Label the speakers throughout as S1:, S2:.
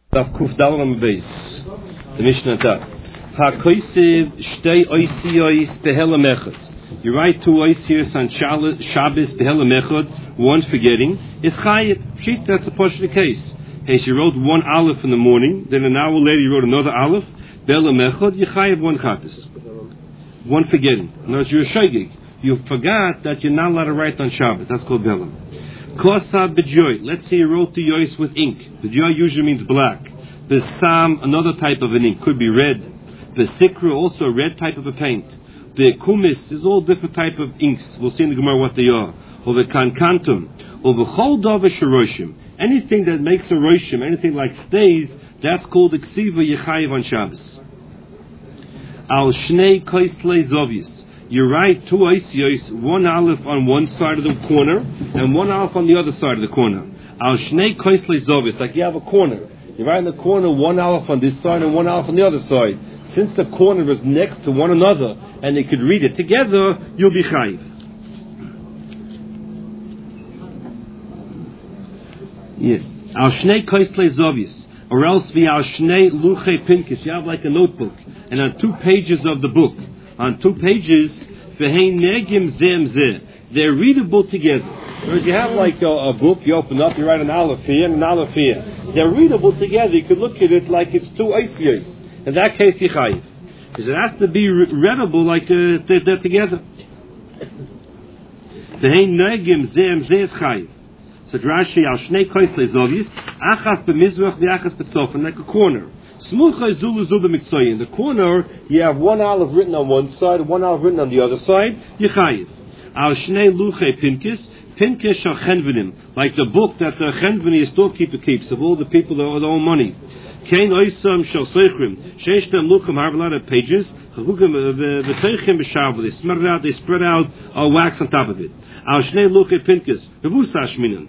S1: Daf Kuf Dalam Beis, the Mishnah Taf. HaKoisiv Shtei Oisiyos Behela Mechad. You write two Oisiyos on Shabbos Behela Mechad, one forgetting. It's Chayiv. Sheet, that's a part of the case. Hey, she wrote one Aleph in the morning, then an hour later you wrote another Aleph. Behela Mechad, you Chayiv one Chatas. One forgetting. In other words, you're a Shogeg. You forgot that you're not allowed to write on Shabbos. That's called Behela. Kosa b'joy. Let's say you wrote the yois with ink. B'joy usually means black. B'sam, another type of an ink, could be red. B'sikra, also a red type of a paint. B'kumis is all different type of inks. We'll see in the Gemara what they are. Or b'kankantum. Or b'chol dava sheroshim. Anything that makes a roshim, anything like stays, that's called ksiva yechayiv on Shabbos. Al shnei koislei zovius. You write two oisiyos, one aleph on one side of the corner and one aleph on the other side of the corner. Al shnei koislei zovis, like you have a corner. You write in the corner one aleph on this side and one aleph on the other side. Since the corner is next to one another and they could read it together, you'll be chayiv. Yes. Al shnei koislei zovis, or else vi al shnei luchei pinkis. You have like a notebook, and on 2 pages of the book. On 2 pages, they're readable together. Whereas you have like a book, you open up, you write an aleph here and an aleph here. They're readable together. You could look at it like it's 2 oisiyos. In that case, you chayiv. Because it has to be readable like they're together. So Rashi al shnei koislei zovis, achas b'mizrach v'achas b'tzofen, like a corner. In the corner, you have one aleph written on one side, one aleph written on the other side. Yechayiv. Al shnei luchei pinkis, pinkis shal chenvenim, like the book that the chenveni storekeeper keeps of all the people that owe money. Kain oisam shal seichrim, sheishtem luchim have a lot of pages. They spread out wax on top of it. Al shnei luchei pinkis, revusash minim.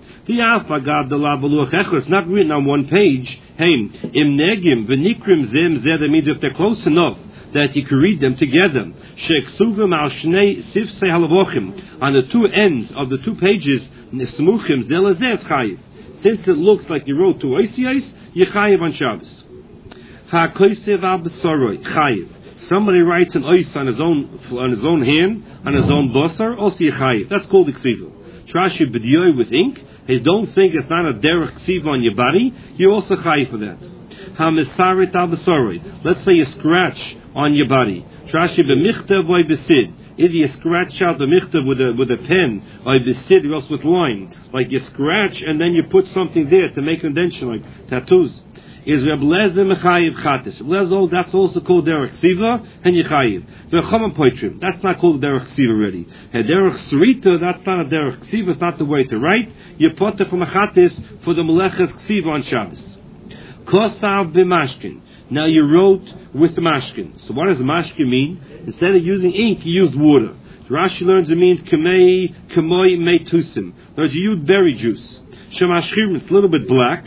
S1: It's not written on one page. Im negim v'nikrim zem zeh. That means if they're close enough that you can read them together. Sheksuvim al shnei sifsei halavochim, on the 2 ends of the 2 pages. Nesmuchim zelazeh chayiv. Since it looks like you wrote 2 oisiyos, you chayiv on Shabbos. Ha'koisev al b'soroi chayiv. Somebody writes an ois on his own hand, on his own basar, also you chayiv. That's called ksiva. Trashi b'diyoy with ink. Hey, don't think it's not a derech ksiva on your body. You also chayiv for that. Ha-misarit al-basaroi. Let's say you scratch on your body. Trashi b'michtav or b'sid. Either you scratch out the michtav with a pen, or b'sid, or else with line. Like you scratch and then you put something there to make an indentation, like tattoos. Is Reb Lezer mechayiv chatis. Lezer, that's also called derech ksiva and yechayiv. V'chomam poitrim, that's not called derech ksiva already. And derech srita, that's not a derech ksiva. It's not the way to write. You put it from a chatis for the meleches ksiva on Shabbos. Kosav b'mashkin. Now you wrote with the mashkin. So what does the mashkin mean? Instead of using ink, you used water. Rashi learns it means kamei meitusim. In other words, you use berry juice. Shemashchir, it's a little bit black.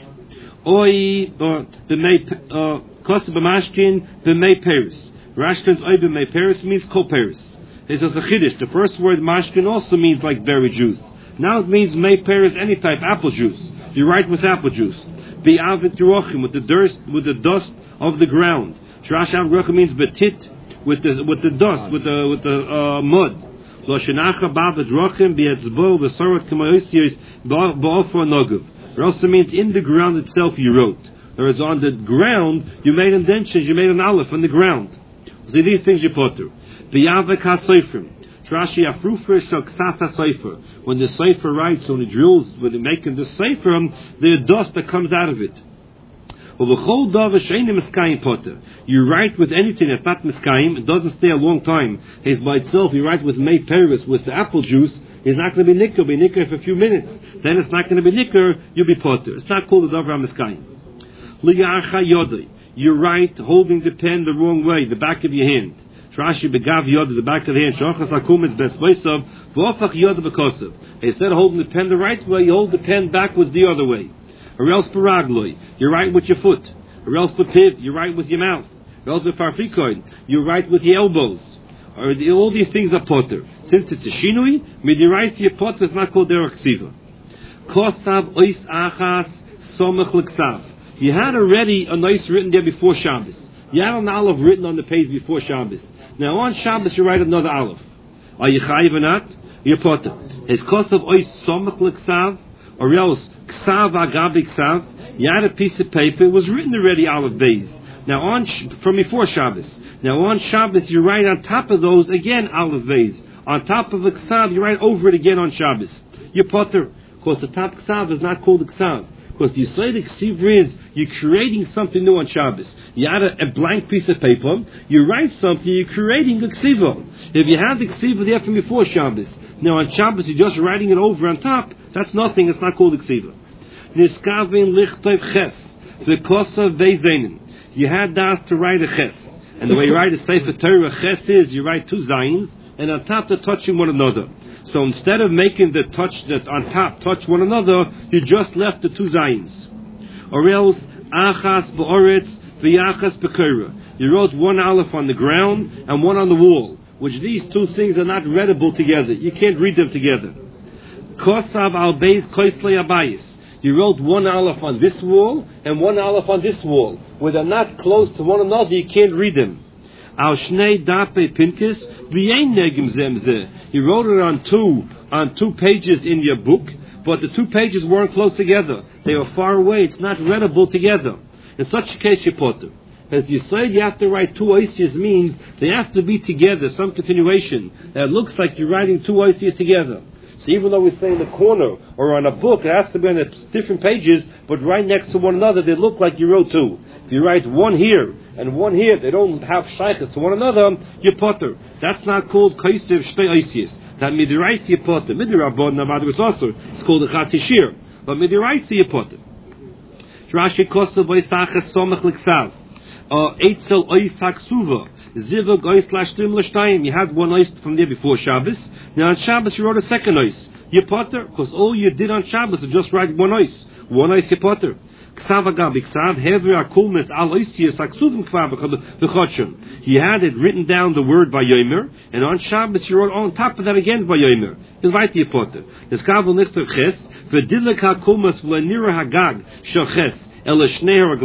S1: Oi, the may kosa b'mashkin b'mei peris. Rashi learns oi b'mei peris means kol peris. It says a chiddush. The first word mashkin also means like berry juice. Now it means mei peris, any type, apple juice. You write with apple juice. Bi'avit rochim, with the dust of the ground. Shrash rochim means betit, with the dust, with the mud. Lo shenacha ba'avit rochim bi'etzbo v'sorot k'mayosiyos ba'ofra noguv. It also means in the ground itself you wrote. Whereas on the ground you made indentions, you made an aleph on the ground. See, these things you put through. Bi'avik ha'soifrim. Trashi afrufer shal ksas ha'soifer. When the soifer writes, when he drills, when they're making the soifer, the dust that comes out of it. You write with anything that's not miskayim, it doesn't stay a long time. It's by itself. You write with mei peris, with the apple juice, it's not going to be nicker. It'll be nicker for a few minutes. Then it's not going to be nicker, you'll be potter. It's not called a davar miskayim. You write holding the pen the wrong way, the back of your hand. Trashi begav yod, the back of the hand. Shochas hakum is best voisav. V'ofach yod b'kosav. Instead of holding the pen the right way, you hold the pen backwards the other way. Or else paragloi, you write with your foot. Or else papiv, you write with your mouth. Or else farfikoin, you write with your elbows. Or all these things are potter. Since it's a shinui, midirais your potter is not called derech ksiva. Kosav ois achas somach l'ksav. You had already a nice written there before Shabbos. You had an aleph written on the page before Shabbos. Now on Shabbos you write another aleph. Are you chayiv or not? You're potter. His kosav ois somach l'ksav, or else ksav agabi ksav. You had a piece of paper. It was written already aleph beis. Now from before Shabbos. Now on Shabbos you write on top of those again aleph beis. On top of the ksav you write over it again on Shabbos. You're potter. Because the top ksav is not called a ksav. Because the Yisraelic ksiva is you're creating something new on Shabbos. You add a blank piece of paper, you write something, you're creating a ksiva. If you have the ksiva there from before Shabbos, now on Shabbos you're just writing it over on top, that's nothing, it's not called a ksiva. Niskavin lichtov ches, v'kosav veizenin. You had das to write a ches. And the way you write a Sefer Torah ches is, you write two zayins, and on top they're touching one another. So instead of making the touch that on top touch one another, you just left the two zayins. Or else, achas ba'oretz v'yachas b'korah. You wrote one aleph on the ground and one on the wall, which these two things are not readable together. You can't read them together. Kosav al beis koislei abayis. You wrote one aleph on this wall and one aleph on this wall. Where they're not close to one another, you can't read them. Al shnei dape pinkis v'yein negim zemzeh. He wrote it on two pages in your book, but the two pages weren't close together. They were far away. It's not readable together. In such a case, you put them. As you said, you have to write two oisias means they have to be together, some continuation. That looks like you're writing two oisias together. So even though we say in the corner or on a book, it has to be on different pages, but right next to one another, they look like you wrote two. If you write one here and one here, they don't have shaykhs to one another, you potter. That's not called kaisiv shtei oisias. That midiraisi you potter. Midirabon navad was also, it's called a chatishir. But midiraisi you potter. Rashi kosav oisachas somach l'ksav. Eitzel oisak suva. Zivug ois lashtim l'shtayim. You had one ois from there before Shabbos. Now on Shabbos you wrote a second ois. You potter, because all you did on Shabbos is just write one ois. One ois you potter. Ksav agabi ksav hever akulmes al oisias aksuvim kvav v'chodshim. He had it written down the word by Yomer, and on Shabbos you wrote on top of that again by Yomer. It's right you potter. Niskav l'nichtav ches v'dilek hakulmes v'lenira hagag shel ches. Because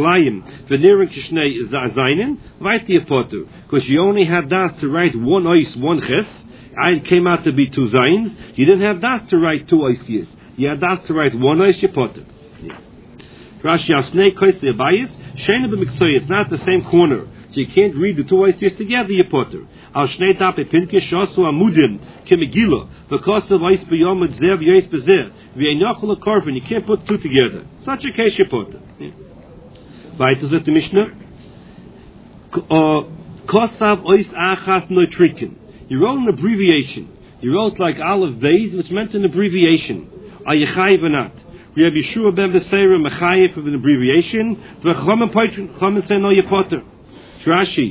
S1: you only had das to write one ois, one ches. It came out to be two zayins. You didn't have das to write two oisias. You had das to write one ois, you potter. Rashi asnei koisei abayis sheina b'miksoy. It's not the same corner, so you can't read the two oisias together, you potter. Al shnei tape pinkish shasu amudim kemegila v'kosav ois b'yomad zev yois b'zev v'yeinachol akarvin. You can't put two together. Such a case, you potter. Weiter sagt the Mishnah. Kosav ois achas noitrikin. You wrote an abbreviation. You wrote like Aleph Beis, which meant an abbreviation. Are you chayiv or not? We have Yeshua ben Beseira mechayiv of an abbreviation. V'chomem poitrin, chomem say no yepoter. Rashi.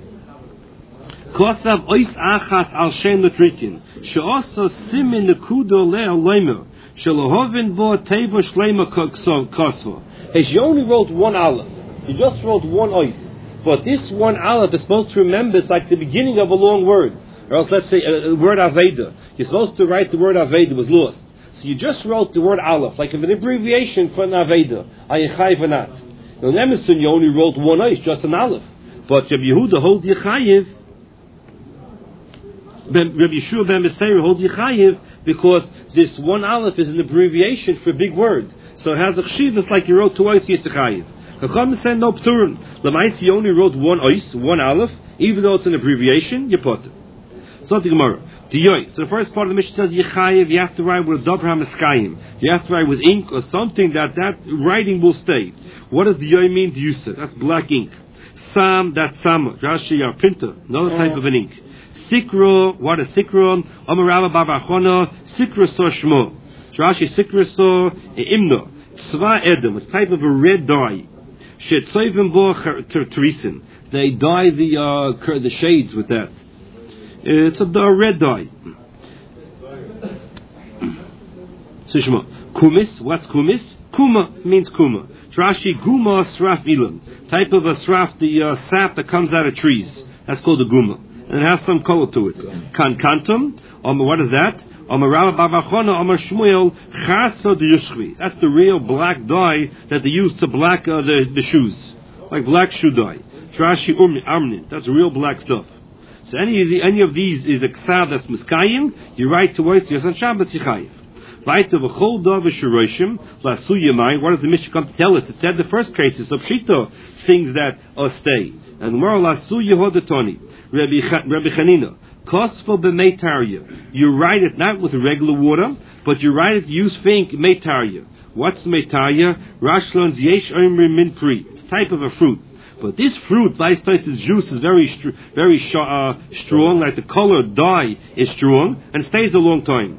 S1: Kosav ois achas al shem noitrikin. She'oso simin nekudo le'al leimer. She'lohovin bo teva shleima kosva. As you only wrote one aleph. You just wrote one ois. But this one aleph is supposed to remember it's like the beginning of a long word. Or else let's say a word Aveda. You're supposed to write the word Aveda was lost. So you just wrote the word aleph, like an abbreviation for an Aveda. Ayechayiv or not. Now in Emerson you only wrote one ois, just an aleph. But Rabbi Yehuda hold Yechayiv. Rabbi Yeshua ben Beseira hold Yechayiv because this one aleph is an abbreviation for a big word. So it has a chshivas like you wrote two ois Yechayiv. Chacham said no pturim. L'maisi you only wrote one ois, one aleph, even though it's an abbreviation, you put it. So the Gemara. So the first part of the Mishnah says Yechayiv, you have to write with Dabra HaMeskayim. You have to write with ink or something that writing will stay. What does the Yoy mean? Yusa. That's black ink. Sam, that's Sama. Rashi, our printer. Another type of an ink. Sikro, what is Sikro? Omarava Barbachona, Sikro so Shmo. Rashi, Sikro so Imno. Tzva Edom. It's a type of a red dye. Shetzoivim bo Terisin. They dye the shades with that. It's a red dye. Sishma. Kumis. What's kumis? Kuma means kuma. Rashi guma sraf ilam. Type of a sraf, the sap that comes out of trees. That's called a guma. and it has some color to it. Kantum, what is that? That's the real black dye that they use to black the shoes, like black shoe dye. Trashi Armnin, that's real black stuff. So any of these is a ksav that's miskayim, you write to oisios on Shabbos yichayiv. What does the Mishnah come to tell us? It said the first cases of shita, things that stay. And more lasu yehodetoni, Rabbi Chanina, kosfo b'meitarya. You write it not with regular water, but you write it, use fink meitarya. What's meitarya? Rashlon's yesh omer min pri. It's a type of a fruit. But this fruit, its juice is very strong, like the color dye is strong, and stays a long time.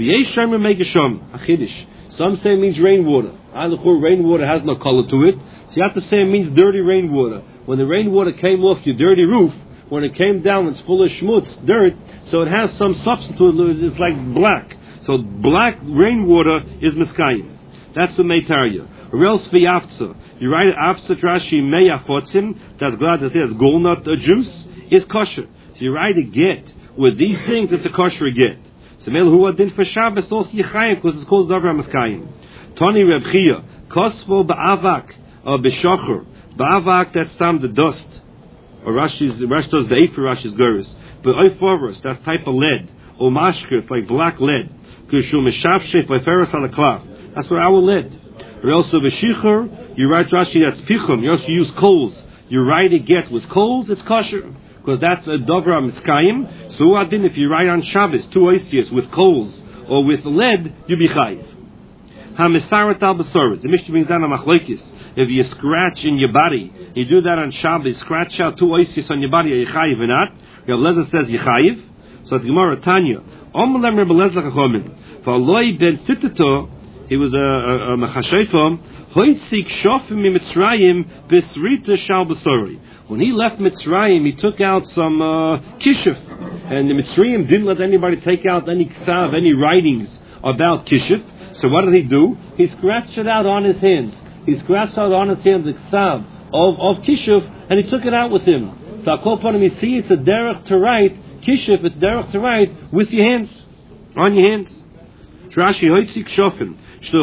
S1: Some say it means rainwater. Rainwater has no color to it, so you have to say it means dirty rainwater. When the rainwater came off your dirty roof, when it came down, it's full of schmutz, dirt, so it has some substance to it, it's like black. So black rainwater is miskayim. That's the meitarya. Or else v'yafza. You write it after Rashi meyafotzim, that's glad to say it's golnut juice, is kosher. So you write a get with these things, it's a kosher get. So mele hu adin for Shabbos also yichayim because it's called davar miskayim. Tani Reb Chia kosvo ba'avak or b'shocher. Ba'avak, that's tam the dust. Or Rashi does the eight for Rashi's gerus. But oiforos, that's type of lead. Or mashker, it's like black lead. Kishu mishavshef by ferris on the cloth. That's for our lead. Or also b'shicher, you write Rashi that's pichum. You also use coals. You write a get with coals, it's kosher. Because that's a davar miskayim. So adin, if you write on Shabbos 2 oisios with coals or with lead, you be chayiv. Ha-misarat al-basarat. The Mishnah brings down a machlokes. If you scratch in your body, you do that on Shabbos, scratch out 2 oisios on your body, are you chayiv or not? Rav Lezer says you chayiv. So the Gemara Tanya, Omelem Rav Lezer chachomim. For Eloi ben Sitito, he was a machashayfam. Hoitzik shofim mitzrayim b'srita shal basari. When he left Mitzrayim, he took out some kishuf, and the Mitzrayim didn't let anybody take out any ksav, any writings about kishuf. So what did he do? He scratched it out on his hands. He scratched out on his hands the ksav of kishuf, and he took it out with him. So I call upon him. You see, it's a derech to write kishuf. It's derech to write with your hands, on your hands. Rashi hoitzik shofim. The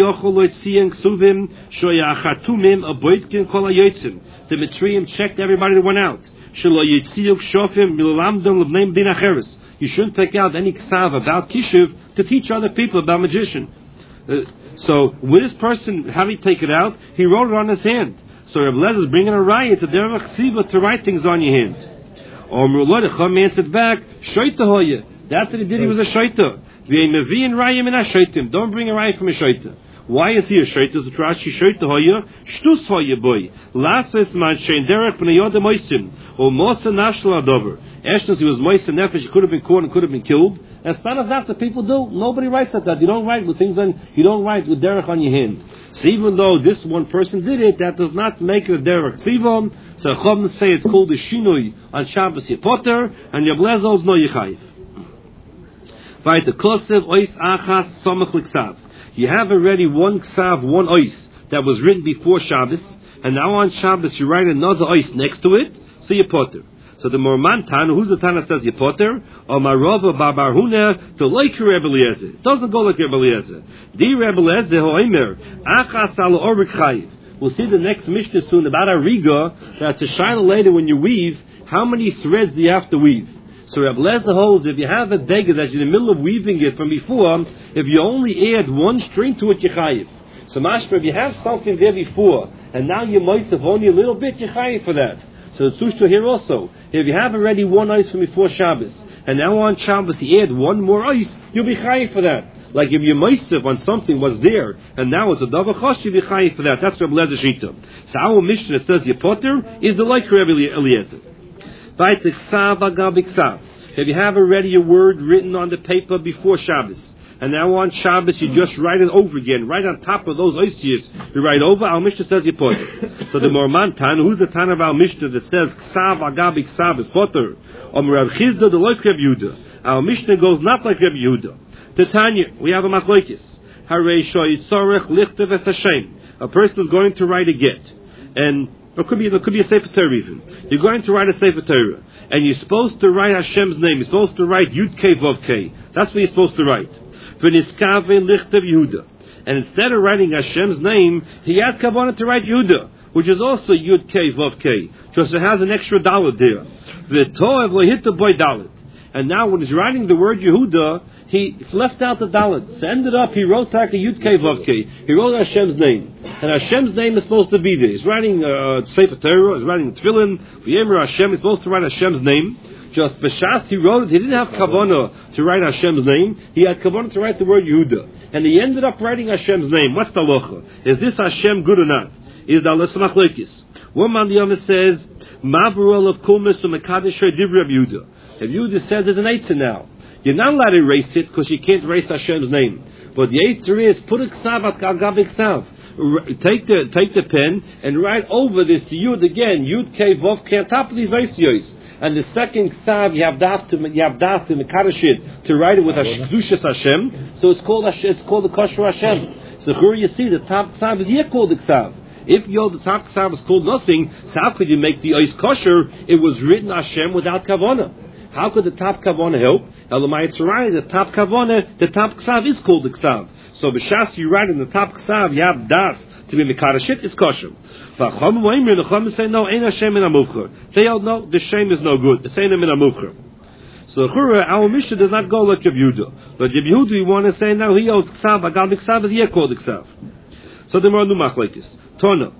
S1: Mitzrayim checked everybody that went out. You shouldn't take out any ksav about kishuv to teach other people about magician. So with this person, how did he take it out? He wrote it on his hand. So Reb Lezer is bringing a riot to derech ksiva to write things on your hand. Or Mullah answered back, shoyta. That's what he did. He was a shoyta. Don't bring a raya from a shaita. Why is he a shaita? The Rashi shaita hoya shtus hoya boy. Lasses man shein derech b'nei yodem moisim or mosa nashla adover. Eshnos he was moisa nefesh. He could have been caught and could have been killed. That's none of that people do. Nobody writes like that. You don't write with things on. You don't write with derech on your hand. So even though this one person did it, that does not make it a derech tzivon. So Chacham say it's called a shinui on Shabbos Yepoter and Reb Lezer's no yichayiv. You have already one ksav, one ois that was written before Shabbos, and now on Shabbos you write another ois next to it, so you potter. So the Morman Tana, who's the Tana says you potter? Or Marova Babar Huna to like Rebbe Eliezer. It doesn't go like Rebbe Eliezer. Di Rebbe Eliezer hoimer achas al orik chayiv. We'll see the next Mishnah soon about a riga that's a shayla later when you weave. How many threads do you have to weave? So Reb Lezer holds if you have a dagger that's in the middle of weaving it from before, if you only add one string to it, you chayiv. So mashma, if you have something there before, and now you moisef only a little bit, you chayiv for that. So it's sushto here also. If you have already one ice from before Shabbos, and now on Shabbos you add one more ice, you'll be chayiv for that. Like if you moisef on something was there, and now it's a davar chosh, you'll be chayiv for that. That's Reb Lezer shita. So our Mishnah that says Yepoter is the like Rebbe Eliezer. If you have already a word written on the paper before Shabbos, and now on Shabbos you just write it over again, right on top of those oisios, you write over, our Mishnah says you potter. So the Morman Tana, who's the Tana of our Mishnah that says Ksav Agabi Ksav is potter? Rav Chizda, the like Reb Yehuda. Our Mishnah goes not like Reb Yehuda. Tanya, we have a machlokes. Harei shoy tzorech lichtev es Hashem. A person is going to write a get. and it could be a Sefer Torah even. You're going to write a Sefer Torah, and you're supposed to write Hashem's name. You're supposed to write Yud Kei Vav Kei. That's what you're supposed to write. V'niskave lichtav Yehuda. And instead of writing Hashem's name, he had kavanah to write Yehuda, which is also Yud Kei Vav Kei, just it has an extra dalet there. V'toev lehita boy dalet. And now when he's writing the word Yehuda, he left out the dalet. So ended up, he wrote like a Yud Kei Vav Kei. He wrote Hashem's name. And Hashem's name is supposed to be there. He's writing Sefer Torah, he's writing Tefillin, V'yemer Hashem, he's supposed to write Hashem's name. Just B'shas he wrote it, he didn't have kavanah to write Hashem's name, he had kavanah to write the word Yehuda. And he ended up writing Hashem's name. What's the halacha? Is this Hashem good or not? Is the halacha machlokes? One man the Yom says, Ma'avru of kulmis u'mekadesh divra Yehuda. If Yehuda says there's an eitzah now, you're not allowed to erase it because you can't erase Hashem's name. But the eitzah is put a ksav at gagav ksav. Take the pen and write over this Yud again, Yud Kei Vav Kei on top of these eitzahs. And the second ksav you have daf to mekadesh it to write it with Kedushas Hashem. So it's called the kosher Hashem. So here you see the top ksav is here called the ksav. If the top ksav is called nothing, so how could you make the ois kosher? It was written Hashem without kavanah. How could the top kavanah help? Elamai Tzarayim, the top kavanah, the top ksav is called the ksav. So b'shas you write in the top ksav, you have das to be mekadesh it, it's kosher. The Chachamim say no, ain't Hashem in a muvcher. They all know the shame is no good. It's ain't him in a muvcher. So our Mishnah does not go like Reb Yehuda. But Reb Yehuda, we want to say now he owes ksav. Agal ksav is here called ksav. So the more numach like this. Tona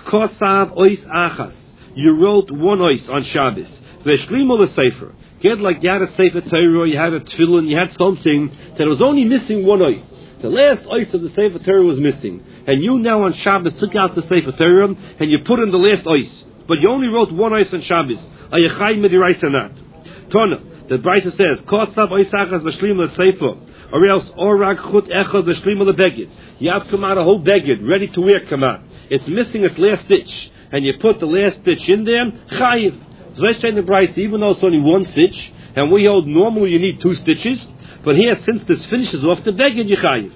S1: kosav ois achas. You wrote one ois on Shabbos. Veshlimu lesefer. Get like you had a sefer Torah, you had a tefillin, you had something that was only missing one ois. The last ois of the Sefer Torah was missing. And you now on Shabbos took out the Sefer Torah and you put in the last ois. But you only wrote one ois on Shabbos. Ayachai midiraisa not. Tona, the Brisa says, Kosav ois achas v'shlim l'sefer. Or else, orag chut echad v'shlim l'beged. You have come out a whole beged, ready to wear come out. It's missing its last stitch. And you put the last stitch in there, chayiv. So let's say in the Brisa, even though it's only one stitch, and we hold normally you need two stitches, but here, since this finishes off the beged, Yechayiv.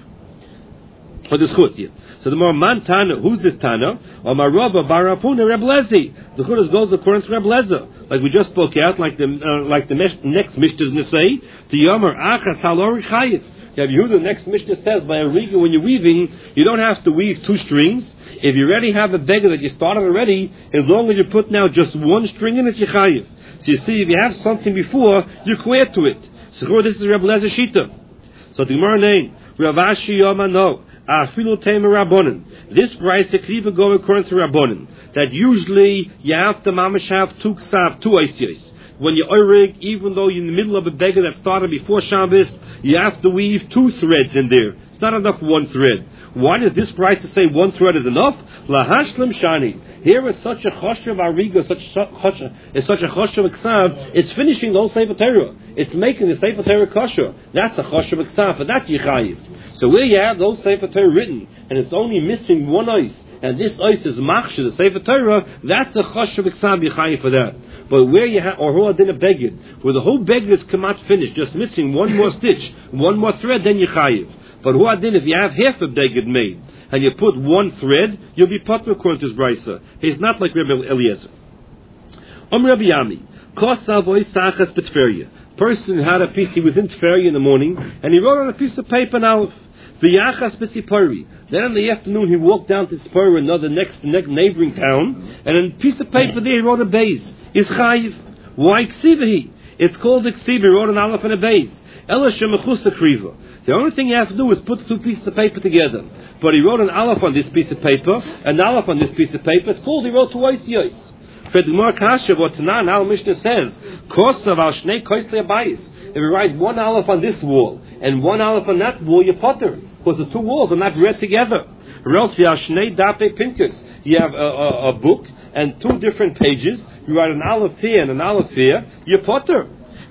S1: For the chut here. So the more man Tana, who's this Tana? Or Marava Barapuna Reb Lezi. The chut goes according to Reb Leza. Like we just spoke out, like the next Mishnah is going to say, to Yomer Achas Halori Chayiv. You have Yehuda, the next Mishnah says, by a riga, when you're weaving, you don't have to weave two strings. If you already have a beged that you started already, as long as you put now just one string in it, Yechayiv. So you see, if you have something before, you can add to it. So this is Reb Lezer Shita. So the Gemara name Rav Ashi Yoma no Afilu Tema Rabbonin. This price could even go according to Rabbonin that usually you have to mamash have two ksav, two oisiyos. When you oirig, even though you're in the middle of a beggar that started before Shabbos, you have to weave two threads in there. It's not enough one thread. Why does this price to say one thread is enough? Lahashlim shani. Here is such a choshev ariga, such a choshev ksav. It's finishing the whole Sefer Torah. It's making the Sefer Torah kosher. That's a choshev ksav. For that yichayiv. So where you have those Sefer Torah written, and it's only missing one ois, and this ois is machshir, the Sefer Torah, that's a choshev ksav yichayiv for that. But where you have, or who adin a beged, where the whole beged is kamat finished, just missing one more stitch, one more thread, then yichayiv. But who adin, if you have half a beged made, and you put one thread, you'll be put according to his brisa. He's not like Rabbi Eliezer. Rabbi Yami, kosav oisachas betferia. Person had a piece, he was in Tferia in the morning, and he wrote on a piece of paper now, v'yachas b'sipari. Then in the afternoon he walked down to Spur, another next neighboring town, and on a piece of paper there he wrote a beis. Is chayiv. Why ksivahi? It's called a ksiva. He wrote an aleph and a beis. Ela shemechusa kriva. The only thing you have to do is put the two pieces of paper together. But he wrote an aleph on this piece of paper, an aleph on this piece of paper. It's called, he wrote two oisiyos. For the Gemara Kasha, what Tanan Al Mishnah says, kosav al shnei koisle abayis. If you write one aleph on this wall and one aleph on that wall, you potter, because the two walls are not read together. Or else you have shnei dape pinkus. You have a book and two different pages. You write an aleph here and an aleph here. You potter.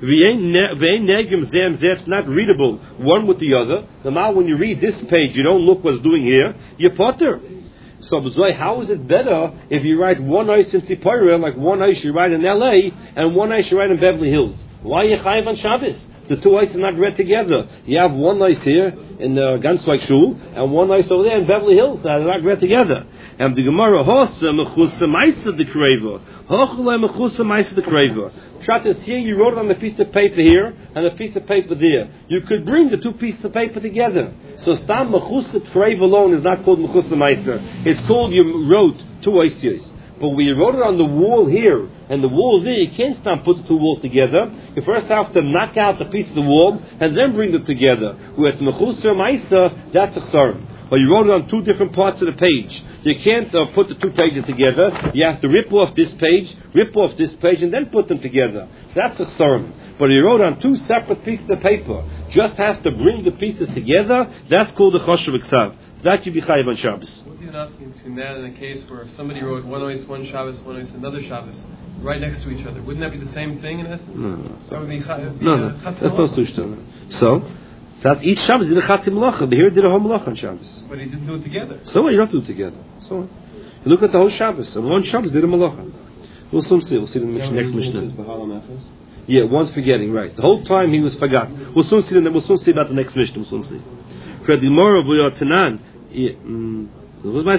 S1: It's not readable one with the other. Now when you read this page, you don't look what's doing here. You potter. So how is it better if you write one ois in Sipora, like one ois you write in L.A. and one ois you write in Beverly Hills? Why are you chayiv on Shabbos? The two ois are not read together. You have one ois here in the Gansweig Shul and one ois over there in Beverly Hills that are not read together. And the Gemara hosa mechusa ma'isa the kreva. Hochule mechusa ma'isa the kreva. Pshat is here. You wrote it on a piece of paper here and a piece of paper there. You could bring the two pieces of paper together. So stam mechusa kreva alone is not called mechusa ma'isa. It's called you wrote two oisios. But when you wrote it on the wall here and the wall there, you can't start put the two walls together. You first have to knock out the piece of the wall and then bring them together. Whereas mechusa ma'isa, that's a chsarim. But you wrote it on two different parts of the page. You can't put the two pages together. You have to rip off this page, and then put them together. So that's a chsarim. But you wrote on two separate pieces of paper. Just have to bring the pieces together. That's called the choshev ksav. That you be chayiv on Shabbos.
S2: What's the announcement between that and a case where if somebody wrote one ois one Shabbos, one ois another Shabbos, right next to each other? Wouldn't that be the same thing in essence?
S1: No.
S2: That would be chayiv.
S1: No. That's not so. So that's each Shabbos did a chatzim malacha. But here did a whole malacha on Shabbos.
S2: But he didn't do it together.
S1: So what? You don't do it together. So you look at the whole Shabbos. And one Shabbos did a malacha. We'll soon see. We'll see the next Mishnah. Yeah, one's forgetting. Right. The whole time he was forgot. We'll soon see. We'll soon see about the next Mishnah. We'll soon see. For the more of your Tanan. If somebody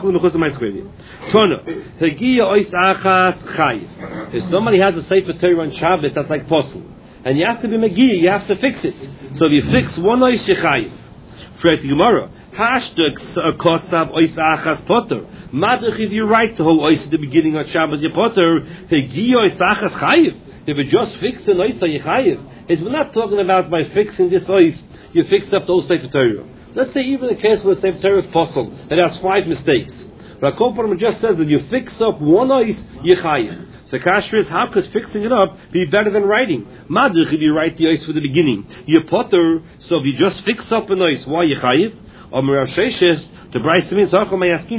S1: has a Sefer Torah on Shabbos, that's like possible. And you have to be Megiyah, you have to fix it. So if you fix one ois, you chayiv. For the Gemara, hashtag kosav ois achas potter. Madach if you write the whole ois at the beginning of Shabbos, you potter. Hegiyah ois achas chayiv. If you just fix an ois, you chayiv. We're not talking about by fixing this ois, you fix up the whole Sefer Torah. Let's say even a case where the Sefer Torah is possible, it has 5 mistakes. But Kolparam just says that you fix up one ois, you chayiv. So Kasher is, how could fixing it up be better than writing? Madach if you write the ois for the beginning. You potter, so if you just fix up an ois, why you chayiv? Or Merav Sheshes, the Bryce means, we're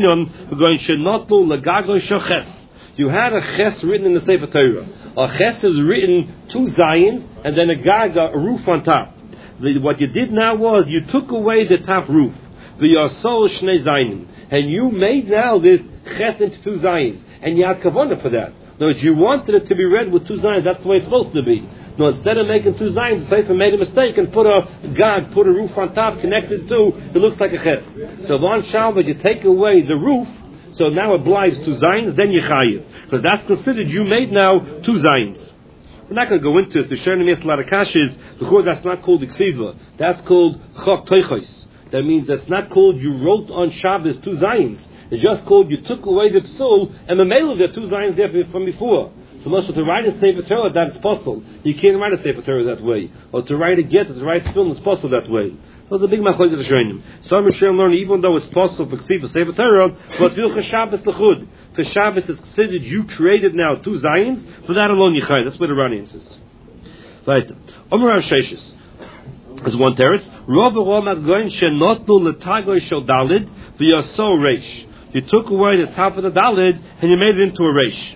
S1: going shenotlu lagago shoches. You had a ches written in the Sefer Torah. A ches is written 2 zayins, and then a gaga, a roof on top. What you did now was you took away the top roof, the yasol shnei zayin, and you made now this ches into 2 zayins, and you had kavanah for that. Now, if you wanted it to be read with 2 zayins, that's the way it's supposed to be. Now, instead of making 2 zayins, the Sefer made a mistake and put a gag, put a roof on top, connected to, it looks like a ches. So on Shabbos you take away the roof, so now it blives 2 zayins, then you chayiv, because that's considered you made now 2 zayins. We're not going to go into this. The Shernim has a lot of kashas. Because that's not called Iksiva. That's called Chok Toichos. That means that's not called you wrote on Shabbos 2 zayins. It's just called you took away the psul and the mail of the 2 zayins there from before. So much to write a Sefer Torah, that's possible. You can't write a Sefer Torah that way. Or to write a get, or to write film is possible that way. So it's a big machlokes of the Shernim. Some Rishonim learn even though it's possible for Ksiva Sefer Torah, but Vilcha Shabbos L'chud. For Shabbos is considered you created now 2 zayins, for that alone you chayiv. That's what the Rani insists. Right. Omer Rav Sheshes. There's one teretz. Rov v'romat goyin shenotnu l'tagoy shel dalid v'yaso reish. You took away the top of the dalid and you made it into a reish.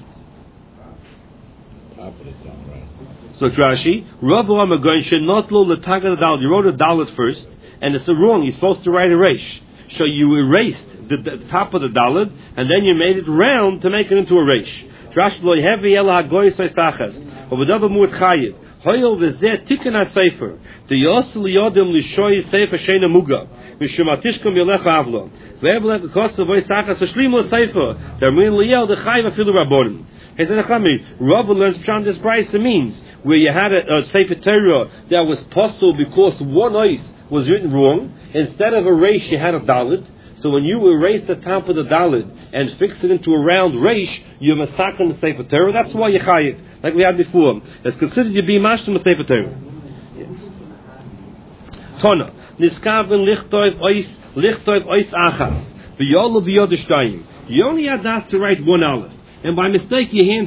S1: So Rashi, Rov v'romat goyin shenotnu l'tagoy dalid. You wrote a dalid first, and it's wrong. You're supposed to write a reish. So you erased the top of the dalid, and then you made it round to make it into a reish. Rashi lo hevi el hagoy soisachas. Ovadav mu'at chayiv. Hoyel v'zeh tikkun ha-sefer. D'yosel yodim l'shoy sefer sheina muga. V'shematishkom yolecha avlo. V'evelech l'kosav v'oisachas v'shlim l'sefer. D'armin l'yel d'chayiv afilu rabbonim. He said, Rav learns from this price it means where you had a Sefer Torah that was possible because one ois was written wrong. Instead of a reish, you had a dalid. So when you erase the top of the dalid and fix it into a round reish, you're masak on the Sefer Torah. That's why you chayiv, like we had before. It's considered you be mashlim the Sefer Torah. Tona niskaven lichtoiv ois achas v'yolu v'yodishtayim. You only had that to write 1 aleph, and by mistake your hand